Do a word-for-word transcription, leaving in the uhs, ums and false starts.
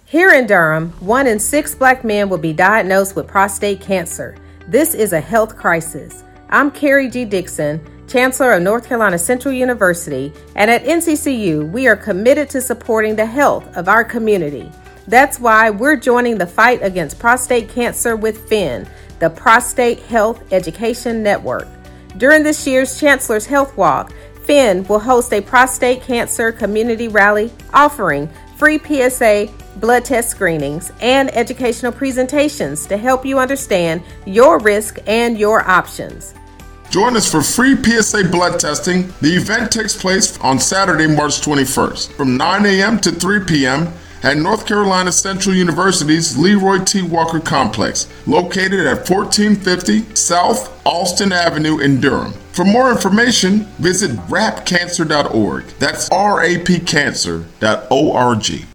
Here in Durham, one in six black men will be diagnosed with prostate cancer. This is a health crisis. I'm Carrie G. Dixon, Chancellor of North Carolina Central University, and at N C C U, we are committed to supporting the health of our community. That's why we're joining the fight against prostate cancer with F I N, the Prostate Health Education Network. During this year's Chancellor's Health Walk, F I N will host a prostate cancer community rally offering free P S A blood test screenings and educational presentations to help you understand your risk and your options. Join us for free P S A blood testing. The event takes place on Saturday, March twenty-first from nine a.m. to three p.m. at North Carolina Central University's Leroy T. Walker Complex, located at fourteen fifty South Alston Avenue in Durham. For more information, visit rap cancer dot org. That's R A P cancer dot org.